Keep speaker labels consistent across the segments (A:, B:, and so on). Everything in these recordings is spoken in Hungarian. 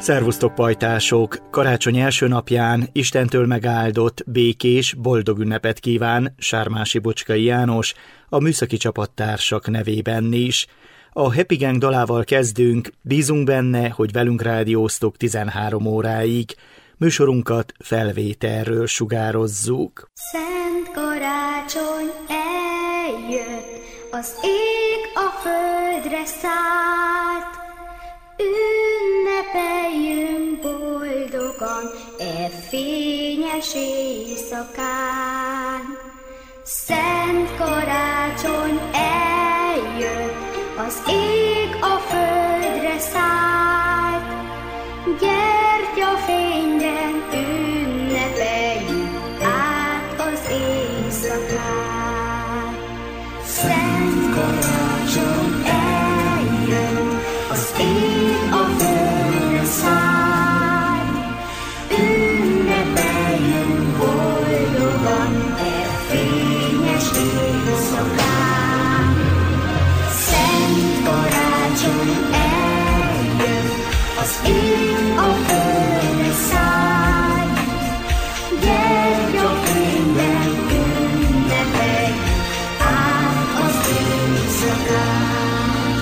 A: Szervusztok, pajtások! Karácsony első napján Istentől megáldott, békés, boldog ünnepet kíván Sármási Bocskai János, a műszaki csapattársak nevében is. A Happy Gang dalával kezdünk, bízunk benne, hogy velünk rádióztok 13 óráig. Műsorunkat felvételről sugározzuk.
B: Szent karácsony eljött, az ég a földre szállt, ünnepeljünk boldogan e fényes éjszakán. Szent karácsony eljött, az ég a földre szállt, gyertyafényben ünnepeljük át az éjszakát. Szent karácsony eljött, az ég a földre szállt, ünnepeljünk boldogan e fényes éjszakán. Szent karácsony eljött, az ég a földre szállt, gyertyafényben ünnepeljük át az éjszakán.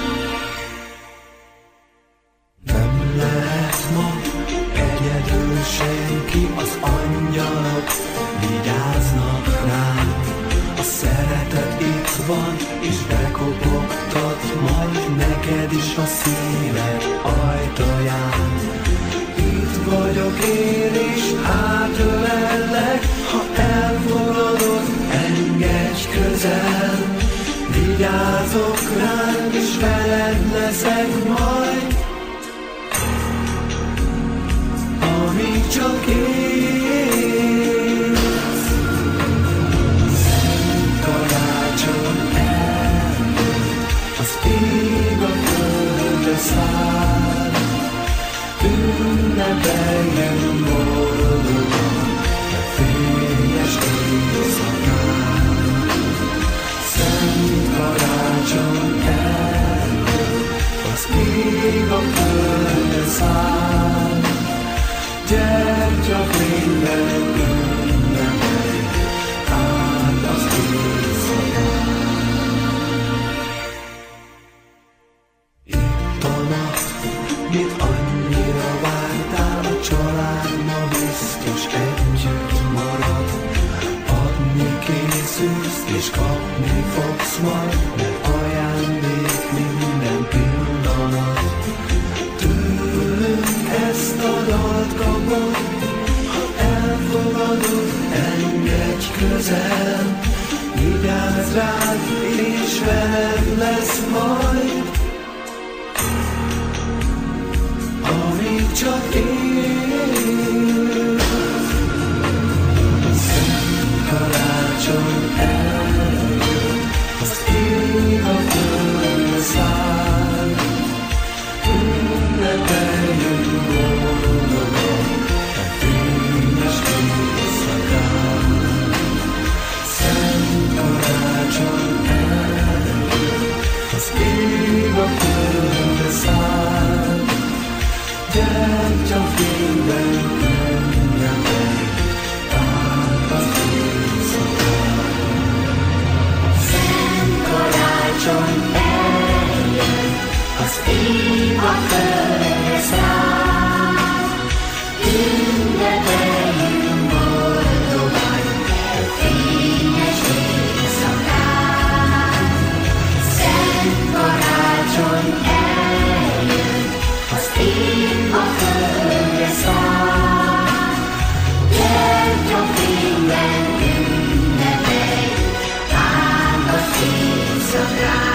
C: Nem lehet ma egyedül senki, az angyalok vigyáznak ránk. A szeretet itt van, és bekopogtat majd neked is a szíved ajtaján. Itt vagyok én, és átölellek, ha elfogadod, engedj közel. Vigyázok ránk, és veled leszek majd, amíg csak élsz. Szent karácsony eljött, az ég a földre száll, ünnepeljünk boldogan a fényes éjszakán. Szent karácsony eljött, az ég a földre száll, gyertyafényben ünnepeljük át az éjszakán. Itt a nap, mit annyira vártál, a család ma biztos együtt marad. Adni készülsz, és kapni fogsz majd, mert ajándék minden pillanat. Tőlünk ezt a dalt kapod, ha elfogadod, engedj közel. Vigyázz rád, és veled lesz majd, amíg csak élsz. Szent karácsony eljött, az ég a földre száll, ünnepeljünk boldogan a fényes éjszakán. Szent karácsony eljött, az ég a földre száll, gyertyafényben ünnepeljük át az éjszakán.
B: Szent karácsony eljött, az ég a földre száll, ünnepeljünk boldogan a fényes éjszakán. Szent karácsony eljött, az ég a földre száll, gyertyafényben ünnepeljük át az éjszakán.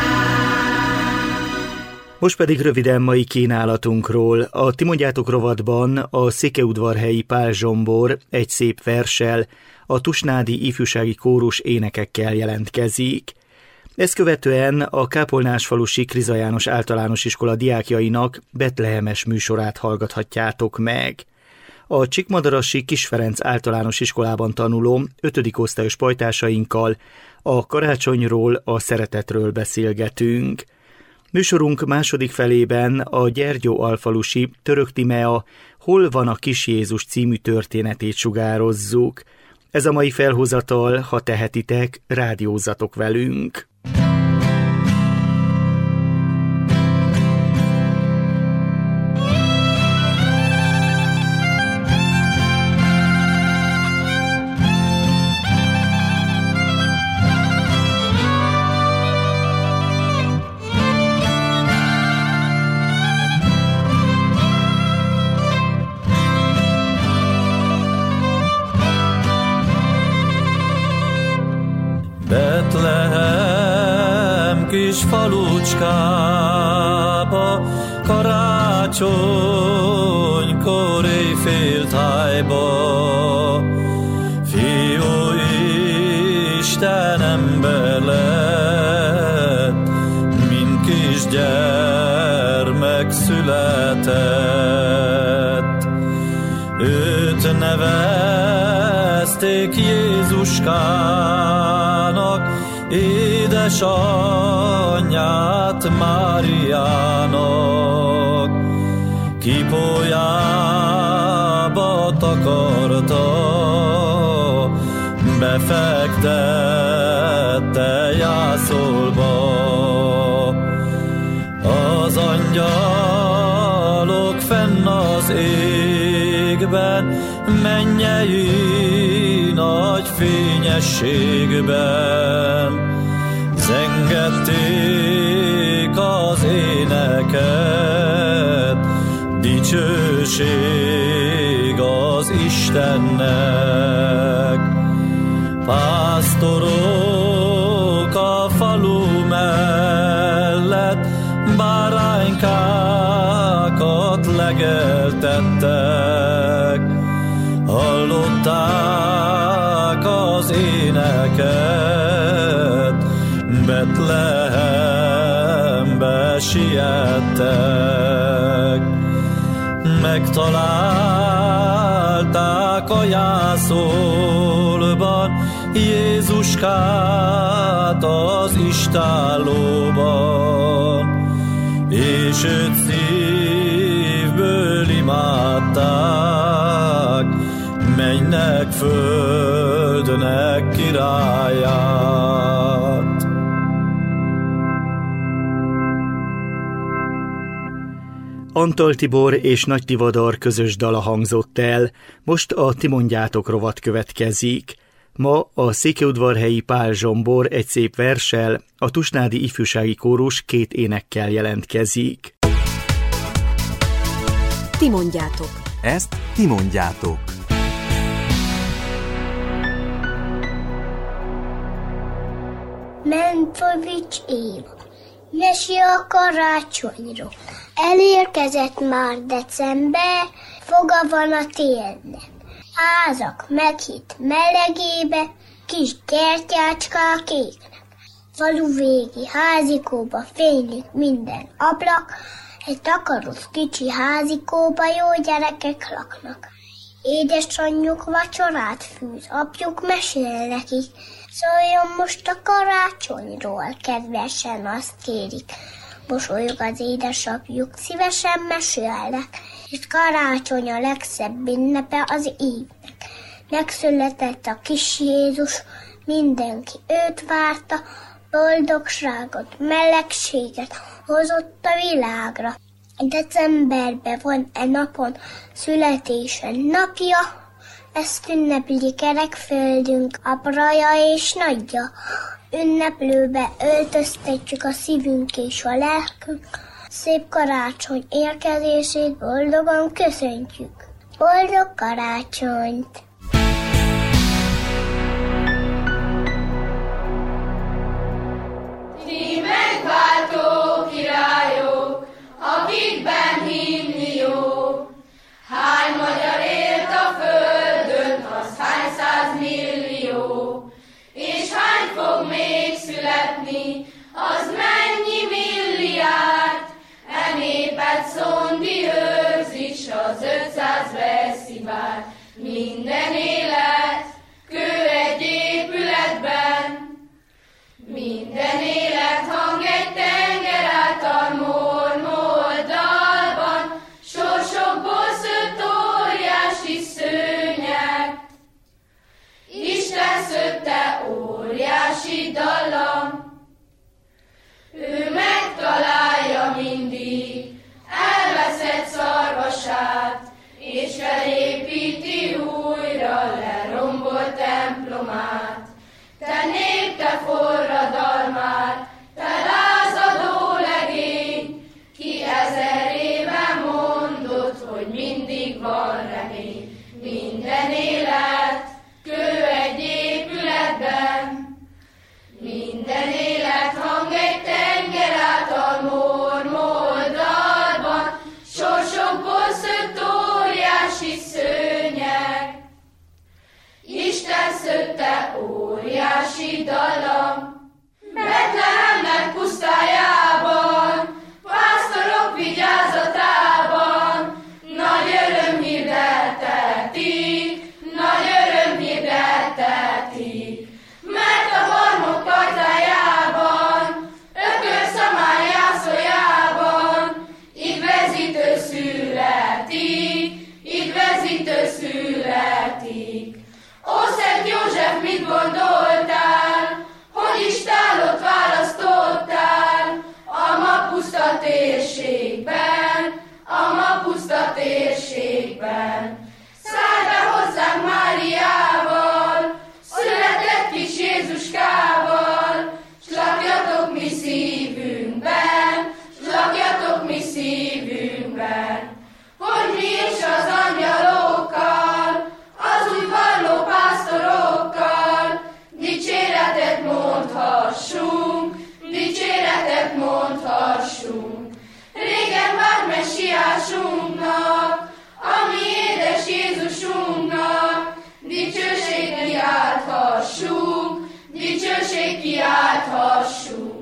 A: Most pedig röviden mai kínálatunkról. A Ti mondjátok rovatban a székelyudvarhelyi Pál Zsombor egy szép verssel, a Tusnádi ifjúsági kórus énekekkel jelentkezik. Ezt követően a Kápolnásfalusi Kriza János általános iskola diákjainak betlehemes műsorát hallgathatjátok meg. A Csikmadarasi Kis Ferenc általános iskolában tanuló 5. osztályos pajtásainkkal a karácsonyról, a szeretetről beszélgetünk. Műsorunk második felében a Gyergyóalfalusi Török Tímea Hol van a kis Jézus című történetét sugározzuk. Ez a mai felhozatal, ha tehetitek, rádiózzatok velünk.
C: Betlehem kis falucskába, karácsonykor éjféltájba, Fiú Isten ember lett, mint kisgyermek született. Őt nevezték Jézuskának, édesanyját Máriának. Kipójába takarta, befektette jászolba. Az angyalok fenn az égben, mennyei nagy fényességben zengették az éneket, dicsőség az Istennek. Pásztorok a falu mellett báránykákat legeltettek, hallották az éneket, Betlehembe siettek. Megtalálták a jászolban Jézuskát az istállóban, és őt szívből imádták, mennynek földnek királyát.
A: Antall Tibor és Nagy Tivadar közös dala hangzott el, most a Ti mondjátok rovat következik. Ma a székelyudvarhelyi Pál Zsombor egy szép verssel, a Tusnádi Ifjúsági Kórus 2 énekkel jelentkezik.
D: Ti mondjátok.
E: Ezt ti mondjátok.
F: Mentovics Éva. Mese a karácsonyról. Elérkezett már december, foga van a télnek. Házak meghitt melegébe, kis gyertyácskák égnek. Falu végi házikóba fénylik minden ablak, egy takaros kicsi házikóba jó gyerekek laknak. Édesanyjuk vacsorát fűz, apjuk mesél nekik. Szóljon most a karácsonyról, kedvesen azt kérik. Mosolyog az édesapjuk, szívesen mesélnek, és karácsony a legszebb ünnepe az évnek. Megszületett a kis Jézus, mindenki őt várta, boldogságot, melegséget hozott a világra. Decemberben van napon születése napja, ezt ünnepli kerekföldünk apraja és nagyja. Ünneplőbe öltöztetjük a szívünk és a lelkünk, szép karácsony érkezését boldogan köszöntjük. Boldog karácsonyt!
G: Ti megváltó királyok, akikben hinni jó, hány magyar élt a földön, az hány százmillió, és hány fog még születni, az mennyi milliárd, népet szondi őrzés az 500 veszibár. Minden élet kő egy épületben, minden élet hang egy tenger át a dallam. Betlehemnek pusztájában, pásztorok vigyázatában, nagy öröm hirdettetik, nagy öröm hirdettetik. Mert a barmok tartájában, ökölszamály jászójában, igvezítő születik, igvezítő születik. Ó, Szent József, mit gondoltál, hogy Istállót választottál a ma puszta térségben, a ma puszta térségben. Szállj be hozzánk Máriával, született kis Jézuskával, s lakjatok mi szívünkben, s lakjatok mi szívünkben. Hogy mi is az angyalokkal, az új valló pásztorokkal, dicséretet mondhassunk, dicséretet mondhassunk. Régen várt messiásunknak, a mi édes Jézusunknak, dicsőség kiálthassunk, dicsőség kiálthassunk.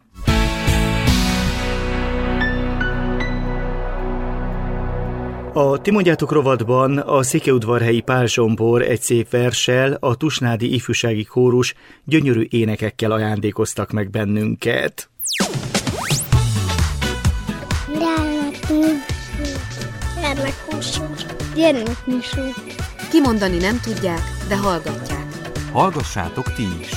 A: A Ti mondjátok rovatban a székelyudvarhelyi Pál Zsombor egy szép verssel, a tusnádi ifjúsági kórus gyönyörű énekekkel ajándékoztak meg bennünket.
F: Gyermekműsor.
D: Kimondani nem tudják, de hallgatják.
E: Hallgassátok ti is!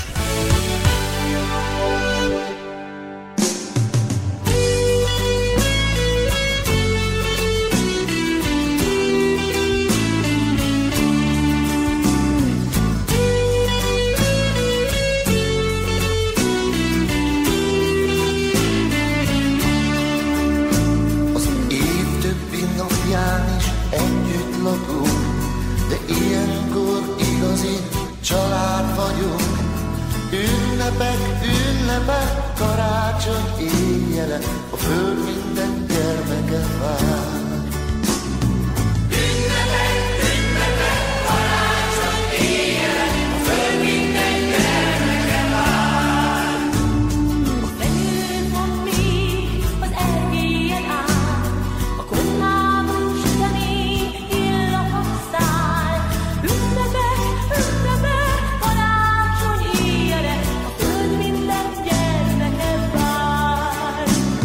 H: Ünnepek, karácsony éjjele, a föld minden gyermeke vár. Ünnepek, karácsony éjjele, a föld minden gyermeke vár.
B: A fenyő pont még az erdélyen áll, a konnában süteni illapot száll. Ünnepek, karácsony éjjele, a föld minden gyermeke vár.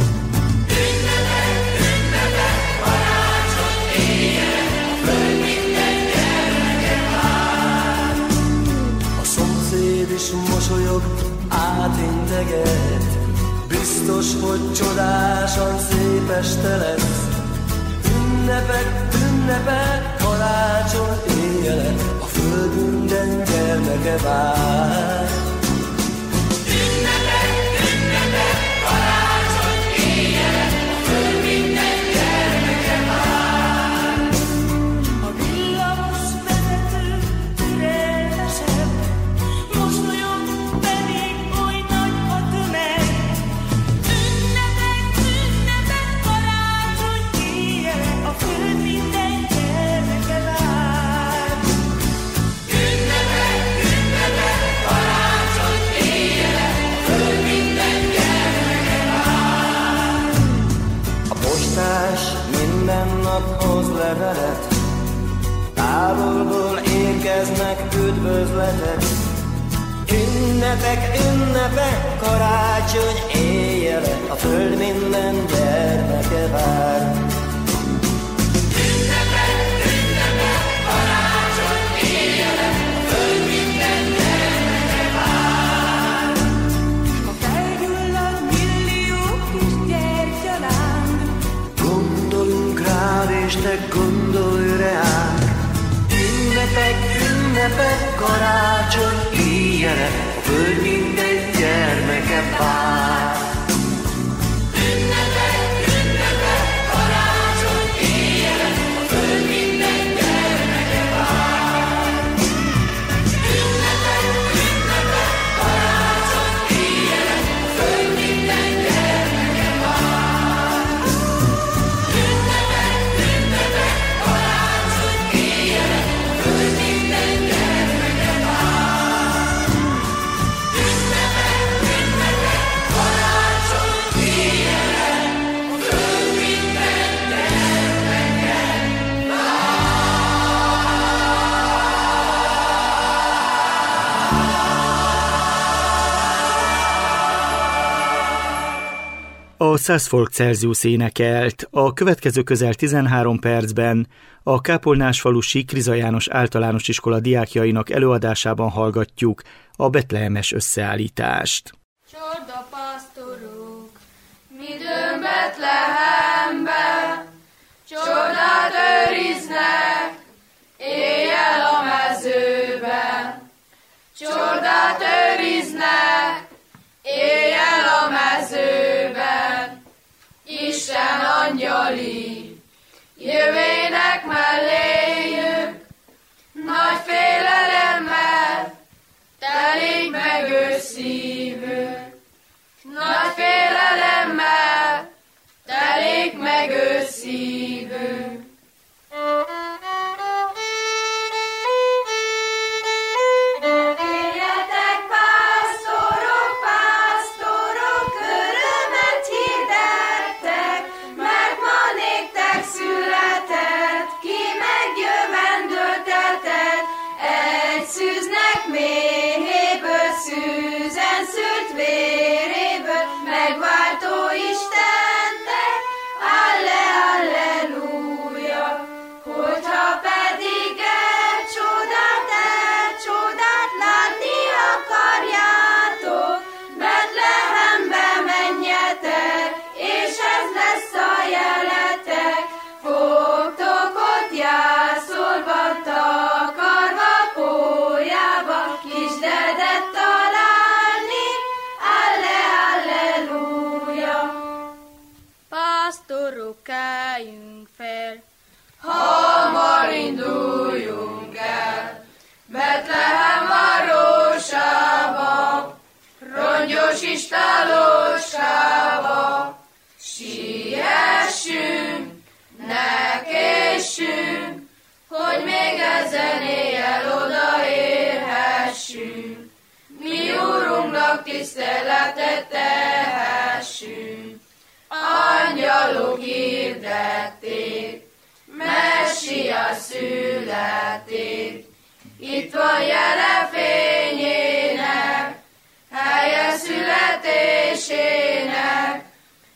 B: Ünnepek, karácsony éjjele, a föld minden gyermeke vár.
H: A szomszéd is mosolyog, átinteget, biztos, hogy csodásan szép este lesz. Ünnepek, karácsony éjjele, a föld minden gyermeke vár. Ünnepek, karácsony éjjele, a föld minden gyermeke vár.
B: A villamos vezető türelmesebb, mosolyog pedig oly nagy a tömeg. Ünnepek, karácsony éjjele, a föld minden gyermeke vár. Ünnepek, karácsony éjjele, a föld minden gyermeke vár.
H: A postás minden nap hoz levelet, távolból érkeznek üdvözletek. Ünnepek, karácsony éjjele, a föld minden gyermeke vár. Ünnepek, karácsony éjjele, a föld minden gyermeke vár.
B: A felgyullad millió kis gyertyalánd,
H: Gondolunk rád, és te gondolj ránk. Ünnepek, karácsony éjjele, a föld minden gyermeke vár. Ünnepek, karácsony éjjele, a föld minden gyermeke vár. Ünnepek, karácsony éjjele, a föld minden gyermeke vár. Ünnepek, karácsony éjjele, a föld minden gyermeke vár.
A: Szászfolk Celsius énekelt. A következő közel 13 percben a Kápolnásfalusi Kriza János Általános Iskola diákjainak előadásában hallgatjuk a betlehemes összeállítást.
G: Csorda pásztorok, midőn Betlehembe, csodát őriznek, éjjel a mezőben. Csodát őriznek, éjjel a mezőben. Isten angyali, jövének melléjük, nagy félelemmel telik meg ő szívük. Nagy félelemmel telik meg ő szívük. Éljetek, pásztorok, pásztorok, örömet hirdettek, mert ma néktek született, ki megjövendöltetett, egy szűznek méhéből, szűzen szült véréből, megváltó Istennek, alleluja. Hogyha pedig egy csodát látni akarjátok, Betlehembe menjetek, és ez lesz a jeletek. Fogtok ott jászolva, takarva pólyába, kisdedet találni, alleluja. Pásztorok, keljünk fel, hamar induljunk el, Betlehem városába, rongyos istálóskába. Siessünk, ne késsünk, hogy még ezen éjjel odaérhessünk. Mi Úrunknak tiszteletet tehessünk. Angyalok hirdették, Messia születik. Itt van jele fényének, helye születésének.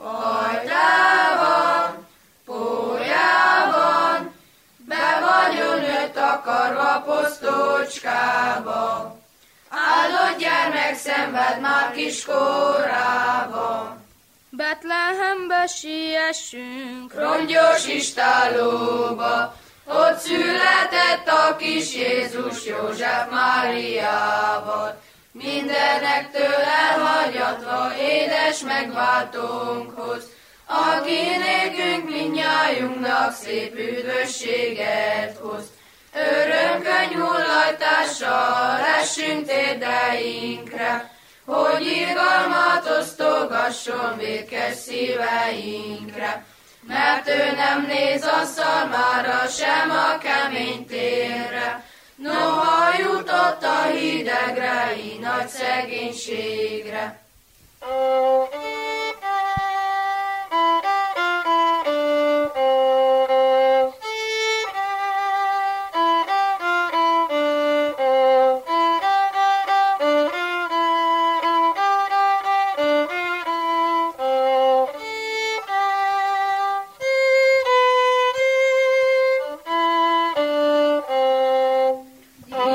G: Ajtában, pólyában, be vagyon ő takarva posztócskába. Áldott gyermek szenved már kiskorában. Betlehembe siessünk, rongyos istálóba, ott született a kis Jézus József Máriával. Mindenektől elhagyatva édes megváltónkhoz, aki nékünk mindnyájunknak szép üdvösséget hoz. Örömkönyv hullajtással essünk térdeinkre, hogy irgalmat osztogasson vétkes szíveinkre. Mert ő nem néz a szalmára, sem a kemény térre, noha jutott a hidegre, így nagy szegénységre.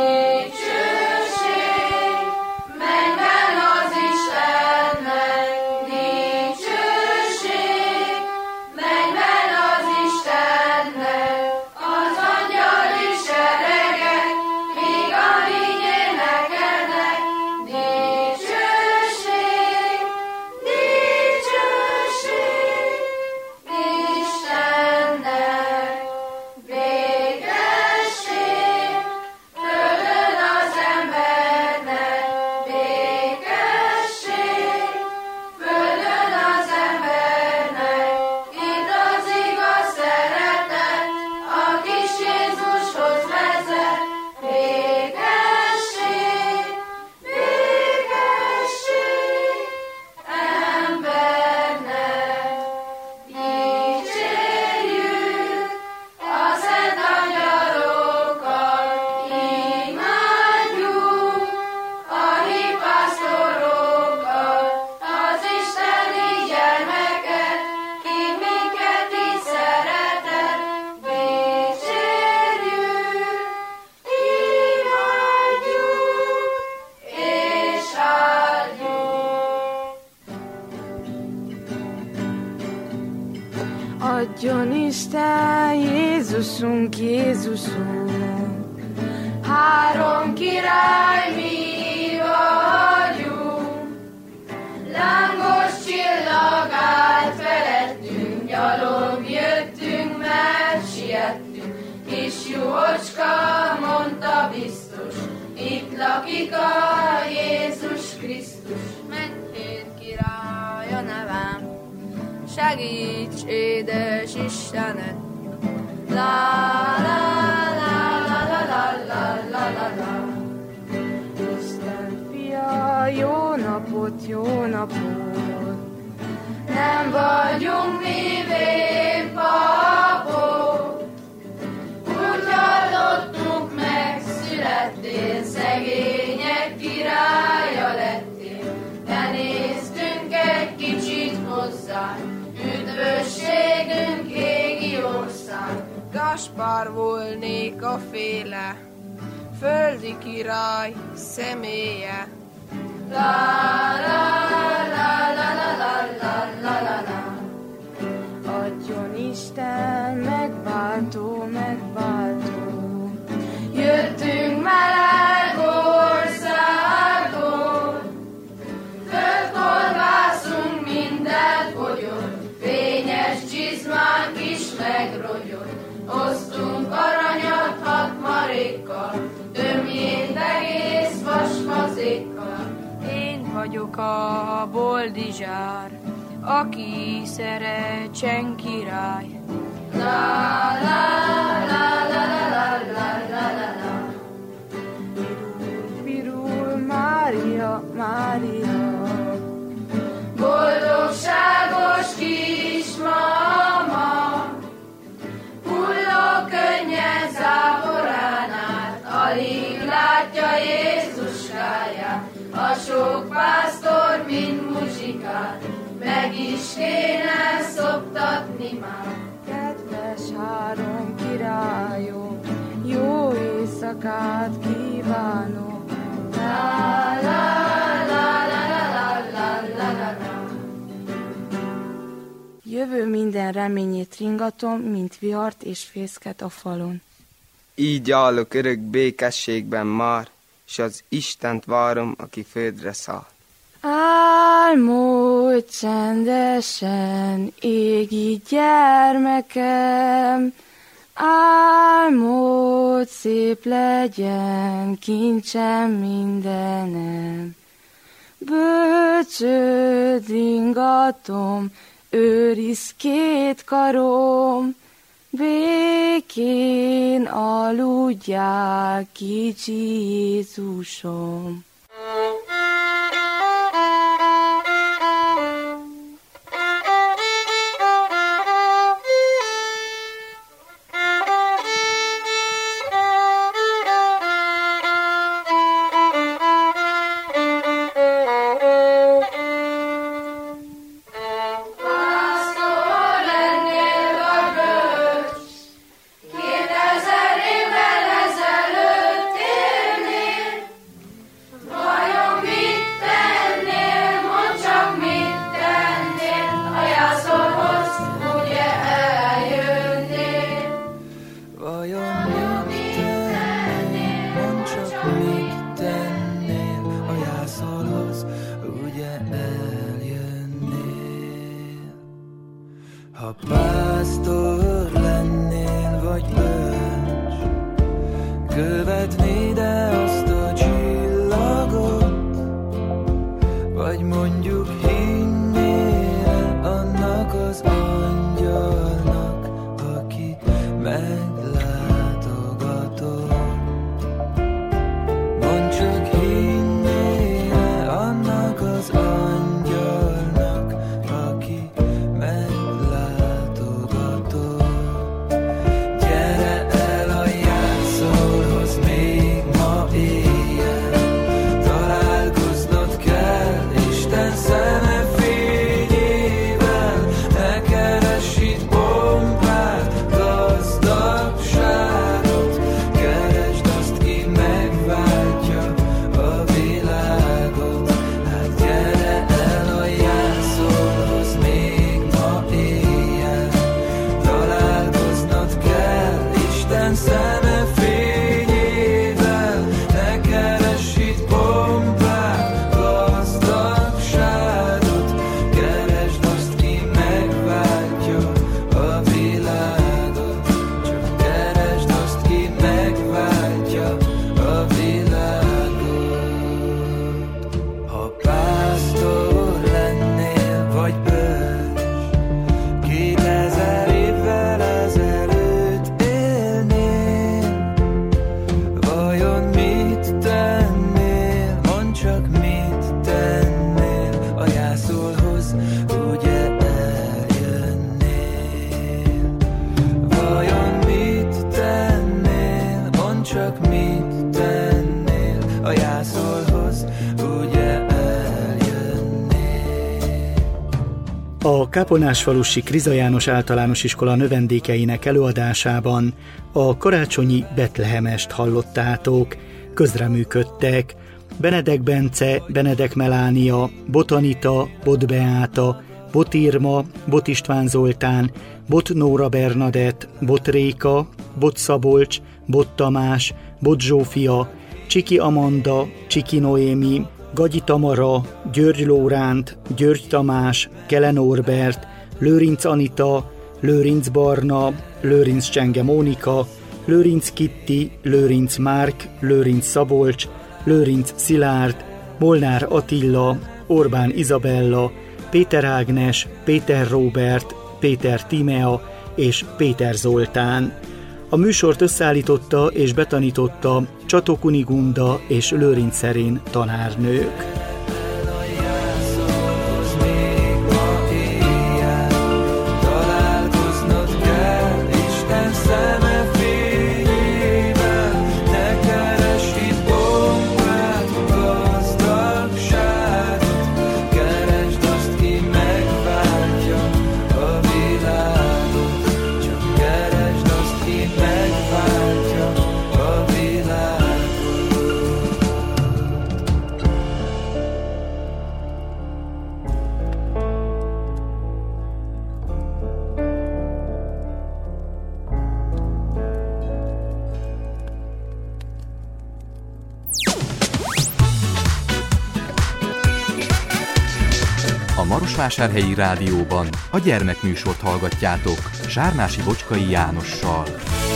G: Dicsőség mennyben az Istennek,
I: Jézusunk, Jézusunk.
G: Három király mi vagyunk, lángos csillag állt felettünk, gyalog jöttünk, mert siettünk. Kis juhocska, mondta biztos, itt lakik a Jézus Krisztus. Mennyhét király a nevem, segíts, édes Istenet! La la la la la la la la la la.
I: Isten fia, jó napot, jó napot.
G: Nem vagyunk mi vénpapok, úgy hallottuk, megszülettél, szegények királya lettél. De néztünk egy kicsit hozzá, üdvösségünk égi ország.
I: Gaspár volnék a féle, földi király személye.
G: La la la la la la la la la la.
I: Adjon Isten megváltó, megváltó.
G: Jöttünk meleg országból, földkolbászunk mindent fogyott, fényes csizmánk is megrogyott. Osztunk aranyat 6 marékkal, tömjét egész vasfazékkal.
I: Én vagyok a boldizsár, aki szerecsen király.
G: La la la la la la la la la.
I: Virul Mária, Mária.
G: Boldogságos kismama, hulló könnyed záporán át, alig látja Jézuskáját. A sok pásztor, mint muzsikát, meg is kéne szoptatni már.
I: Kedves három királyom, jó éjszakát kívánok.
G: La la la la la la la la la.
I: Jövő minden reményét ringatom, mint vihart és fészket a falon.
J: Így állok örök békességben már, s az Istent várom, aki földre száll.
I: Álmodj csendesen, égi gyermekem, álmodj szép legyen, kincsem mindenem. Bölcsöd ringatom, őriz két karom, békén aludjál, kicsi Jézusom.
H: Ha pásztor lennél vagy bölcs, követnéd azt a csillagot, vagy mondjuk hinnél annak az angyalnak, aki meglátogatott. Mondd csak, hinnél annak az angyalnak, aki meglátogatott. Gyere el a jászolhoz még ma éjjel, tennél a jászolhoz, ugye eljönnél.
A: A Kápolnásfalusi Kriza János Általános Iskola növendékeinek előadásában a karácsonyi Betlehemest hallottátok. Közreműködtek Benedek Bence, Benedek Melánia, Bot Anita, Bot Beáta, Bot Irma, Bot István Zoltán, Bot Nóra Bernadett, Bot Réka, Bot Szabolcs, Bot Tamás, Bot Zsófia, Csiki Amanda, Csiki Noémi, Gagyi Tamara, György Lóránt, György Tamás, Kele Norbert, Lőrinc Anita, Lőrinc Barna, Lőrinc Csenge Mónika, Lőrinc Kitti, Lőrinc Márk, Lőrinc Szabolcs, Lőrinc Szilárd, Molnár Attila, Orbán Izabella, Péter Ágnes, Péter Róbert, Péter Tímea és Péter Zoltán. A műsort összeállította és betanította Csató Kunigunda és Lőrinc Szerén tanárnők.
E: A Marosvásárhelyi Rádióban a gyermekműsort hallgatjátok Sármási Bocskai Jánossal.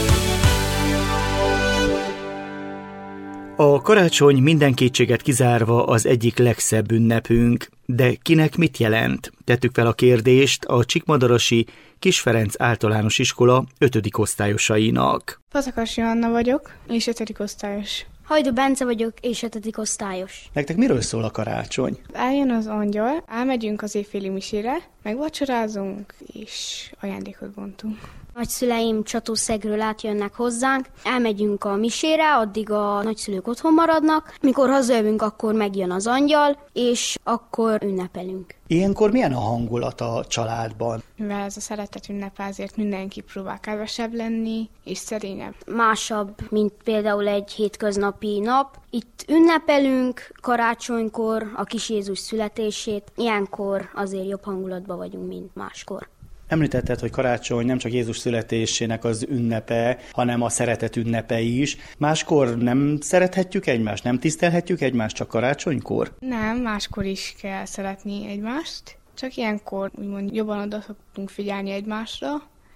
A: A karácsony minden kétséget kizárva az egyik legszebb ünnepünk, de kinek mit jelent? Tettük fel a kérdést a Csíkmadarasi Kis Ferenc Általános Iskola 5. osztályosainak.
I: Fazekas Johanna vagyok, és 5. osztályos.
F: Hajdú Bence vagyok, és 5. osztályos.
A: Nektek miről szól a karácsony?
I: Eljön az angyal, elmegyünk az éjféli misére, megvacsorázunk, és ajándékot bontunk.
F: Nagyszüleim Csatószegről átjönnek hozzánk, elmegyünk a misére, addig a nagyszülők otthon maradnak, mikor hazajövünk, akkor megjön az angyal, és akkor ünnepelünk.
A: Ilyenkor milyen a hangulat a családban?
I: Mivel ez a szeretet ünnep, ezért mindenki próbál kedvesebb lenni, és szerényebb.
F: Másabb, mint például egy hétköznapi nap. Itt ünnepelünk karácsonykor a kis Jézus születését, ilyenkor azért jobb hangulatban vagyunk, mint máskor.
A: Említetted, hogy karácsony nem csak Jézus születésének az ünnepe, hanem a szeretet ünnepe is. Máskor nem szerethetjük egymást, nem tisztelhetjük egymást, csak karácsonykor?
I: Nem, máskor is kell szeretni egymást. Csak ilyenkor úgymond jobban oda szoktunk figyelni egymásra,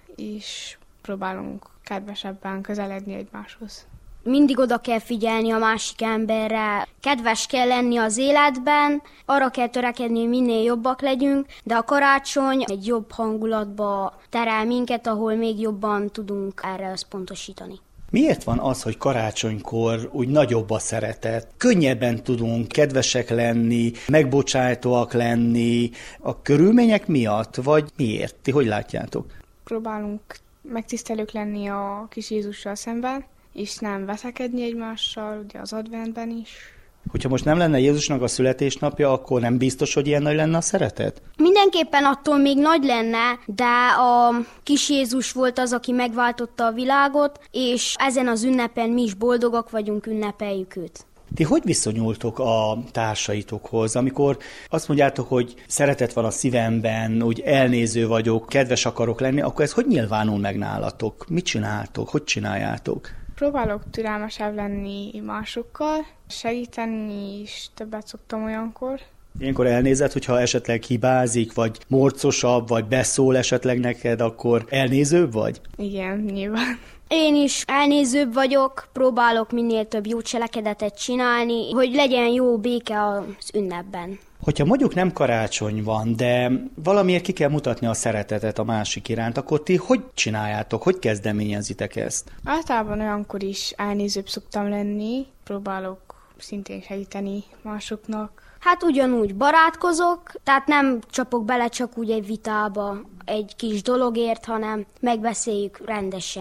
I: és próbálunk kedvesebben közeledni egymáshoz.
F: Mindig oda kell figyelni a másik emberre, kedves kell lenni az életben, arra kell törekedni, hogy minél jobbak legyünk, de a karácsony egy jobb hangulatba terel minket, ahol még jobban tudunk erre összpontosítani.
A: Miért van az, hogy karácsonykor úgy nagyobb a szeretet? Könnyebben tudunk kedvesek lenni, megbocsájtóak lenni a körülmények miatt, vagy miért? Ti hogy látjátok?
I: Próbálunk megtisztelők lenni a kis Jézussal szemben, és nem veszekedni egymással, ugye az adventben is.
A: Hogyha most nem lenne Jézusnak a születésnapja, akkor nem biztos, hogy ilyen nagy lenne a szeretet?
F: Mindenképpen attól még nagy lenne, de a kis Jézus volt az, aki megváltotta a világot, és ezen az ünnepen mi is boldogak vagyunk, ünnepeljük őt.
A: Ti hogy viszonyultok a társaitokhoz, amikor azt mondjátok, hogy szeretet van a szívemben, úgy elnéző vagyok, kedves akarok lenni, akkor ez hogy nyilvánul meg nálatok? Mit csináltok? Hogy csináljátok?
I: Próbálok türelmesebb lenni másokkal, segíteni is többet szoktam olyankor.
A: Ilyenkor elnézed, hogyha esetleg hibázik, vagy morcosabb, vagy beszól esetleg neked, akkor elnézőbb vagy?
I: Igen, nyilván.
F: Én is elnézőbb vagyok, próbálok minél több jó cselekedetet csinálni, hogy legyen jó béke az ünnepben.
A: Hogyha mondjuk nem karácsony van, de valamiért ki kell mutatni a szeretetet a másik iránt, akkor ti hogy csináljátok, hogy kezdeményezitek ezt?
I: Általában olyankor is elnézőbb szoktam lenni, próbálok szintén segíteni másoknak.
F: Hát ugyanúgy barátkozok, tehát nem csapok bele csak úgy egy vitába egy kis dologért, hanem megbeszéljük rendesen.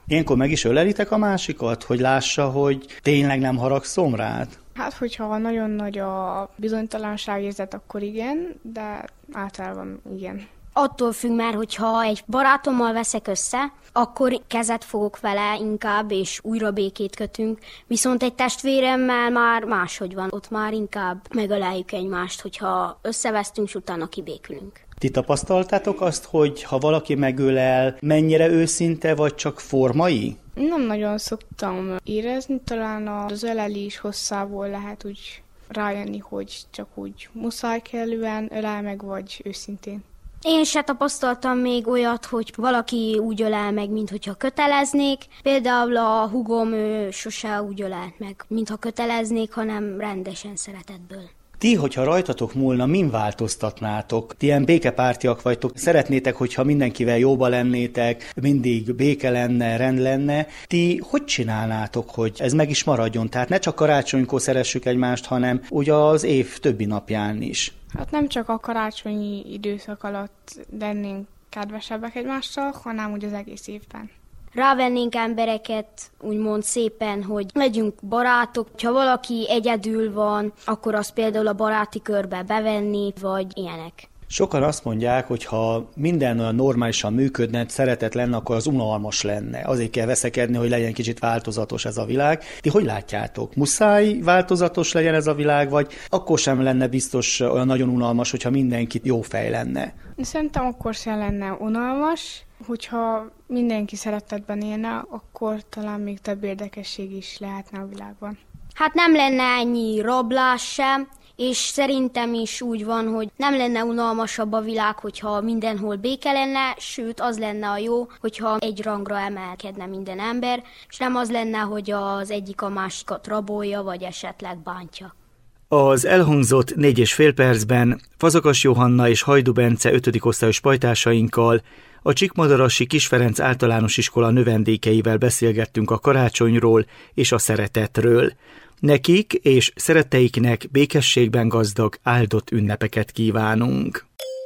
A: Ilyenkor meg is ölelitek a másikat, hogy lássa, hogy tényleg nem haragszom rád?
I: Hát, hogyha nagyon nagy a bizonytalanságérzet, akkor igen, de általában igen.
F: Attól függ már, hogyha egy barátommal veszek össze, akkor kezet fogok vele inkább, és újra békét kötünk. Viszont egy testvéremmel már máshogy van, ott már inkább megöleljük egymást, hogyha összevesztünk, és utána kibékülünk.
A: Ti tapasztaltátok azt, hogy ha valaki megölel, mennyire őszinte, vagy csak formai?
I: Nem nagyon szoktam érezni, talán az ölelés hosszából lehet úgy rájönni, hogy csak úgy muszáj kellően ölel meg, vagy őszintén.
F: Én se tapasztaltam még olyat, hogy valaki úgy ölel meg, mintha köteleznék. Például a hugom sose úgy ölelt meg, mintha köteleznék, hanem rendesen szeretetből.
A: Ti, hogyha rajtatok múlna, min változtatnátok? Ti ilyen békepártiak vagytok, szeretnétek, hogyha mindenkivel jóba lennétek, mindig béke lenne, rend lenne. Ti hogy csinálnátok, hogy ez meg is maradjon? Tehát ne csak karácsonykor szeressük egymást, hanem ugye az év többi napján is.
I: Hát nem csak a karácsonyi időszak alatt lennénk kedvesebbek egymással, hanem úgy az egész évben.
F: Rávennénk embereket, úgymond szépen, hogy legyünk barátok. Ha valaki egyedül van, akkor azt például a baráti körbe bevenni, vagy ilyenek.
A: Sokan azt mondják, hogy ha minden olyan normálisan működne, szeretet lenne, akkor az unalmas lenne. Azért kell veszekedni, hogy legyen kicsit változatos ez a világ. Ti hogy látjátok? Muszáj változatos legyen ez a világ, vagy akkor sem lenne biztos olyan nagyon unalmas, hogyha mindenki jó fej lenne?
I: Szerintem akkor sem lenne unalmas. Hogyha mindenki szeretetben élne, akkor talán még több érdekesség is lehetne a világban.
F: Hát nem lenne ennyi rablás sem, és szerintem is úgy van, hogy nem lenne unalmasabb a világ, hogyha mindenhol béke lenne, sőt az lenne a jó, hogyha egy rangra emelkedne minden ember, és nem az lenne, hogy az egyik a másikat rabolja, vagy esetleg bántja.
A: Az elhangzott 4,5 percben Fazakas Johanna és Hajdú Bence 5. osztályos pajtásainkkal a Csíkmadarasi Kis Ferenc általános iskola növendékeivel beszélgettünk a karácsonyról és a szeretetről. Nekik és szeretteiknek békességben gazdag, áldott ünnepeket kívánunk.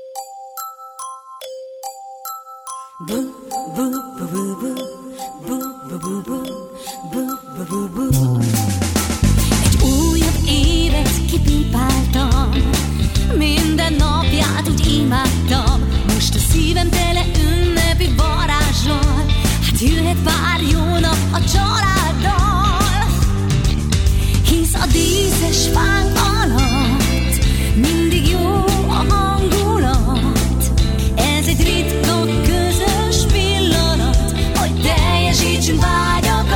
B: Egy újabb évet kipipáltam, minden napját úgy imádtam. Most a szívem tele ünnepi varázsal, hát jöhet pár jó nap a családdal. Hisz a díszes fánk alatt mindig jó a hangulat. Ez egy ritka közös pillanat, hogy teljesítsünk vágyakat.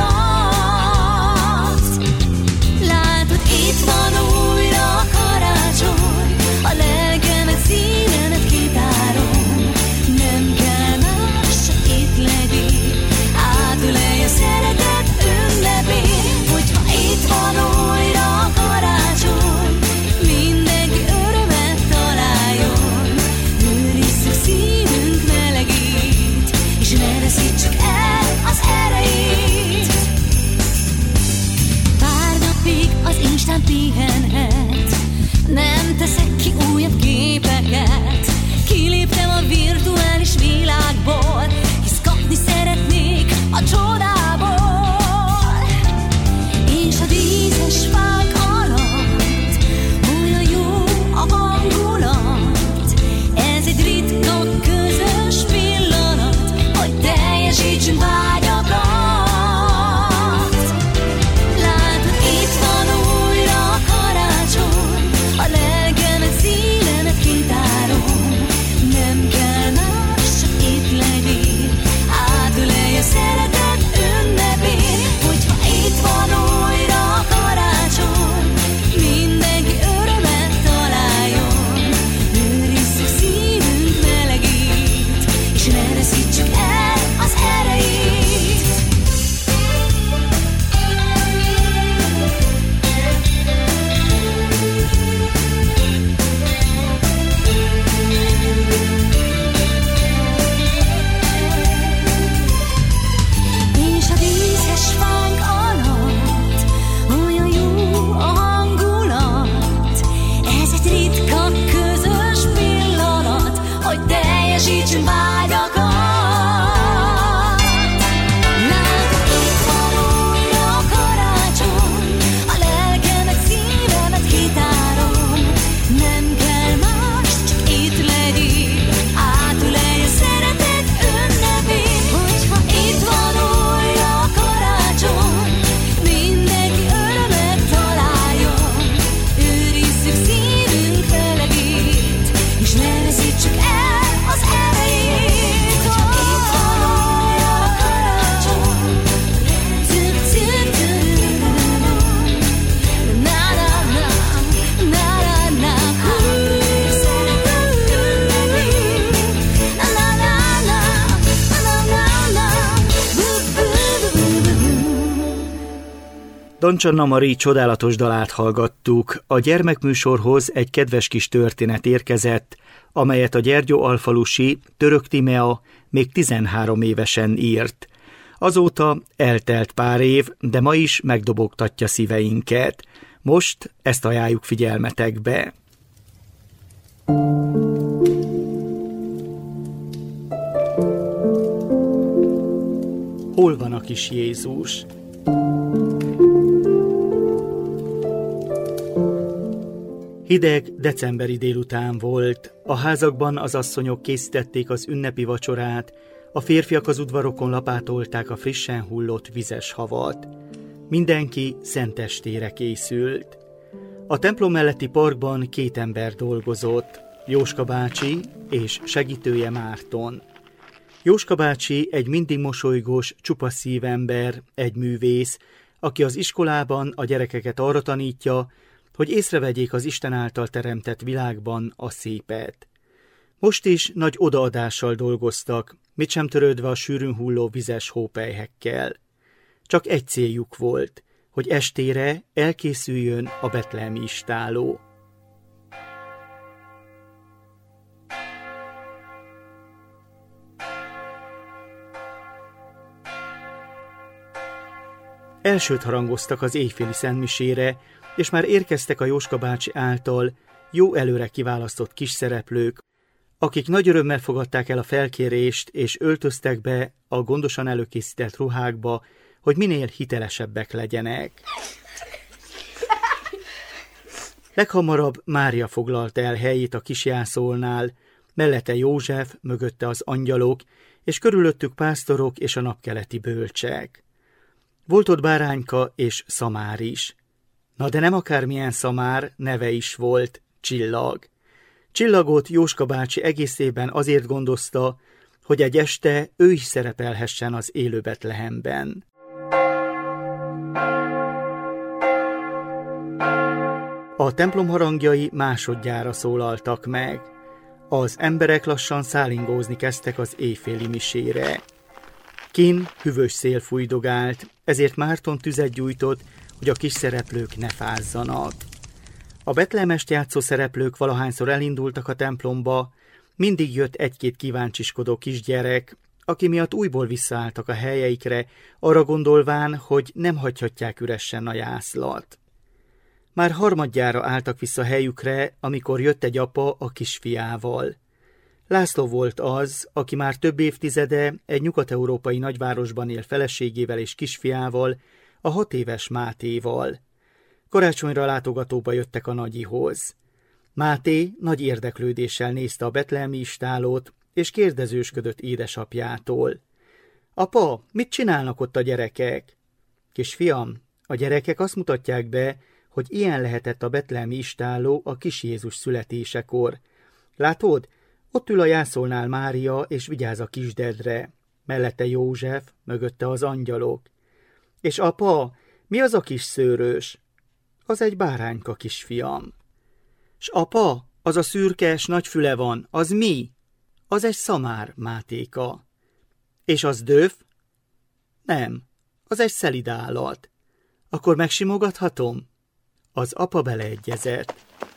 B: Látod, itt van újra a karácsony, a lelkemet, szívemet kitárom. Nem kell más, csak itt legyél, átölelj a szeretet ünnepén. Hogyha itt van újra a karácsony, mindenki örömet találjon. Őrizzük szívünk melegét, és ne veszítsük el az erejét. Pár napig az Instán pihenhet, nem teszek ki újabb képeket. Kiléptem a virtuális világból, hisz kapni szeretnék a csodából. És a díszes fák alatt olyan jó a hangulat. Ez egy ritka közös pillanat, hogy teljesítsünk vágyakat. Látod, itt van újra a karácsony, a lelkemet, szívemet kitárom. Nem kell más, csak itt legyél, átölelj a szeretet
A: Kancsanna Mari csodálatos dalát hallgattuk. A gyermekműsorhoz egy kedves kis történet érkezett, amelyet a gyergyóalfalusi Török Tímea még 13 évesen írt. Azóta eltelt pár év, de ma is megdobogtatja szíveinket. Most ezt ajánljuk figyelmetekbe. Hol van a kis Jézus? Hideg decemberi délután volt. A házakban az asszonyok készítették az ünnepi vacsorát, a férfiak az udvarokon lapátolták a frissen hullott vizes havat. Mindenki szentestére készült. A templom melletti parkban 2 ember dolgozott, Jóska bácsi és segítője Márton. Jóska bácsi egy mindig mosolygós, csupa szívember, egy művész, aki az iskolában a gyerekeket arra tanítja, hogy észrevegyék az Isten által teremtett világban a szépet. Most is nagy odaadással dolgoztak, mit sem törődve a sűrűn hulló vizes hópelyhekkel. Csak egy céljuk volt, hogy estére elkészüljön a betlehemi istálló. Elsőt harangoztak az éjféli szentmisére, és már érkeztek a Jóska bácsi által jó előre kiválasztott kis szereplők, akik nagy örömmel fogadták el a felkérést, és öltöztek be a gondosan előkészített ruhákba, hogy minél hitelesebbek legyenek. Leghamarabb Mária foglalta el helyét a kisjászolnál, mellette József, mögötte az angyalok, és körülöttük pásztorok és a napkeleti bölcsek. Volt ott Bárányka és Szamár is. Na de nem akármilyen Szamár, neve is volt, Csillag. Csillagot Jóska bácsi egészében azért gondozta, hogy egy este ő is szerepelhessen az élő Betlehemben. A templom harangjai másodjára szólaltak meg. Az emberek lassan szálingózni kezdtek az éjféli misére. Kin hűvös szél fújdogált, ezért Márton tüzet gyújtott, hogy a kis szereplők ne fázzanak. A betlehemest játszó szereplők valahányszor elindultak a templomba, mindig jött egy-két kíváncsiskodó kisgyerek, aki miatt újból visszaálltak a helyeikre, arra gondolván, hogy nem hagyhatják üresen a jászlat. Már harmadjára álltak vissza helyükre, amikor jött egy apa a kisfiával. László volt az, aki már több évtizede egy nyugat-európai nagyvárosban él feleségével és kisfiával, a 6 éves Mátéval. Karácsonyra látogatóba jöttek a nagyihoz. Máté nagy érdeklődéssel nézte a betlehemi istállót, és kérdezősködött édesapjától. Apa, mit csinálnak ott a gyerekek? Kisfiam, a gyerekek azt mutatják be, hogy ilyen lehetett a betlehemi istálló a kis Jézus születésekor. Látod, ott ül a jászolnál Mária, és vigyáz a kisdedre. Mellette József, mögötte az angyalok. És apa, mi az a kis szőrös? Az egy Bárányka, kisfiam. S apa, az a szürkes nagy füle van, az mi? Az egy Szamár, Mátéka. És az Döf? Nem, az egy szelíd állat. Akkor megsimogathatom? Az apa beleegyezett.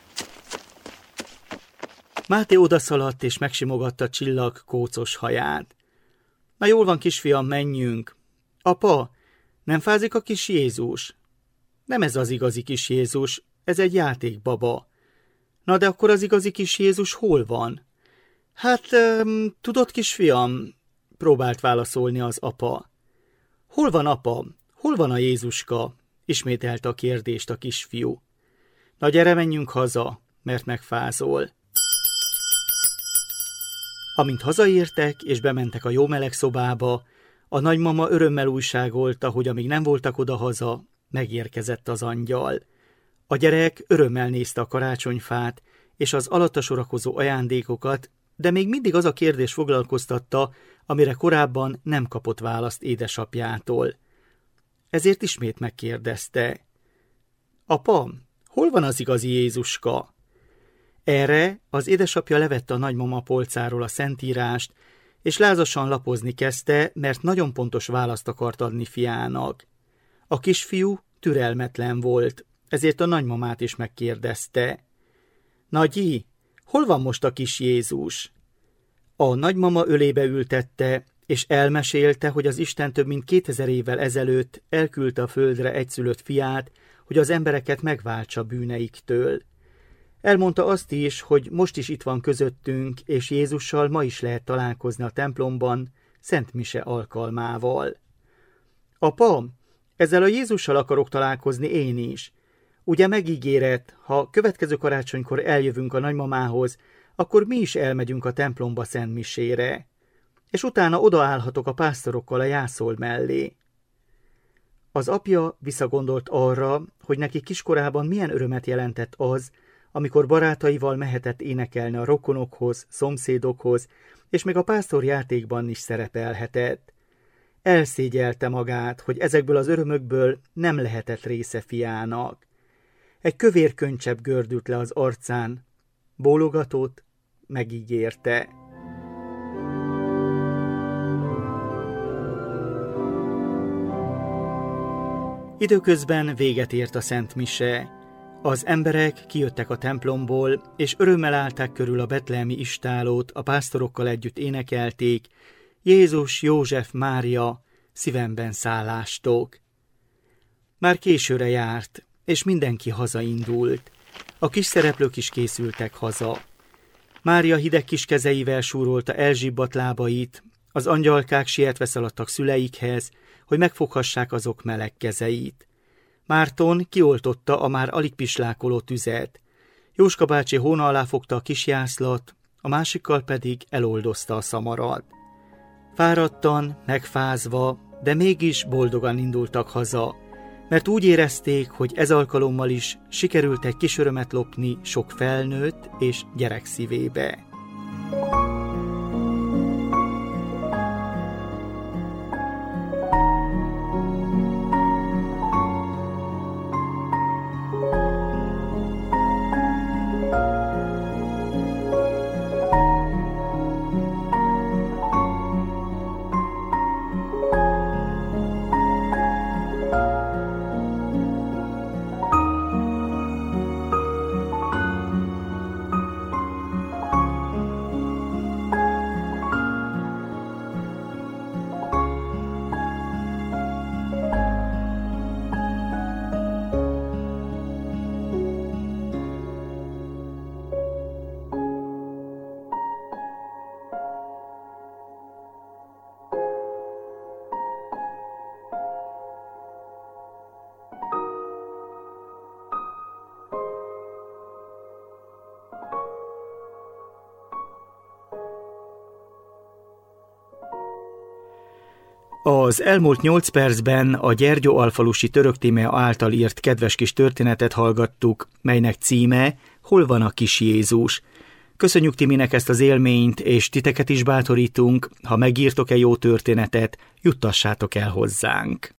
A: Máté odaszaladt és megsimogatta Csillag kócos haját. Na jól van, kisfiam, menjünk. Apa, nem fázik a kis Jézus? Nem ez az igazi kis Jézus, ez egy játékbaba. Na de akkor az igazi kis Jézus hol van? Hát, tudod, kisfiam, próbált válaszolni az apa. Hol van, apa? Hol van a Jézuska? Ismételte a kérdést a kisfiú. Na gyere, menjünk haza, mert megfázol. Amint hazaértek és bementek a jó meleg szobába, a nagymama örömmel újságolta, hogy amíg nem voltak odahaza, megérkezett az angyal. A gyerek örömmel nézte a karácsonyfát és az alatta sorakozó ajándékokat, de még mindig az a kérdés foglalkoztatta, amire korábban nem kapott választ édesapjától. Ezért ismét megkérdezte. Apa, hol van az igazi Jézuska? Erre az édesapja levette a nagymama polcáról a szentírást, és lázasan lapozni kezdte, mert nagyon pontos választ akart adni fiának. A kisfiú türelmetlen volt, ezért a nagymamát is megkérdezte. Nagyi, hol van most a kis Jézus? A nagymama ölébe ültette, és elmesélte, hogy az Isten több mint 2000 évvel ezelőtt elküldte a földre egyszülött fiát, hogy az embereket megváltsa bűneiktől. Elmondta azt is, hogy most is itt van közöttünk, és Jézussal ma is lehet találkozni a templomban, Szent Mise alkalmával. Apa, ezzel a Jézussal akarok találkozni én is. Ugye megígéret, ha következő karácsonykor eljövünk a nagymamához, akkor mi is elmegyünk a templomba Szent Misére, és utána odaállhatok a pásztorokkal a jászol mellé. Az apja visszagondolt arra, hogy neki kiskorában milyen örömet jelentett az, amikor barátaival mehetett énekelni a rokonokhoz, szomszédokhoz, és még a pásztorjátékban is szerepelhetett. Elszégyelte magát, hogy ezekből az örömökből nem lehetett része fiának. Egy kövér könycsepp gördült le az arcán, bólogatott, megígérte. Időközben véget ért a Szent Mise. Az emberek kijöttek a templomból, és örömmel állták körül a betlehemi istállót, a pásztorokkal együtt énekelték, Jézus, József, Mária, szívemben szállástok. Már későre járt, és mindenki hazaindult. A kis szereplők is készültek haza. Mária hideg kis kezeivel súrolta elzsibbadt lábait, az angyalkák sietve szaladtak szüleikhez, hogy megfoghassák azok meleg kezeit. Márton kioltotta a már alig pislákoló tüzet. Jóska bácsi hóna alá fogta a kis jászlat, a másikkal pedig eloldozta a szamarat. Fáradtan, megfázva, de mégis boldogan indultak haza, mert úgy érezték, hogy ez alkalommal is sikerült egy kis örömet lopni sok felnőtt és gyerek szívébe. Az elmúlt 8 percben a Gyergyóalfalusi Török Tímea által írt kedves kis történetet hallgattuk, melynek címe Hol van a kis Jézus? Köszönjük Timinek ezt az élményt, és titeket is bátorítunk, ha megírtok-e jó történetet, juttassátok el hozzánk.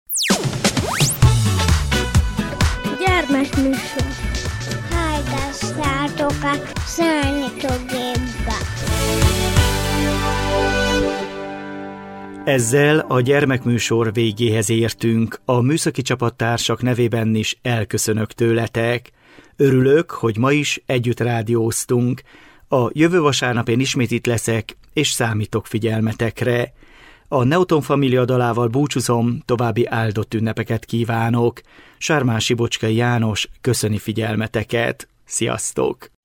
K: Gyermekműsor. Hallgassátok a Számítógépbe.
A: Ezzel a gyermekműsor végéhez értünk. A műszaki csapattársak nevében is elköszönök tőletek. Örülök, hogy ma is együtt rádióztunk. A jövő vasárnap én ismét itt leszek, és számítok figyelmetekre. A Neuton Família dalával búcsúzom, további áldott ünnepeket kívánok. Sármási Bocskai János köszöni figyelmeteket. Sziasztok!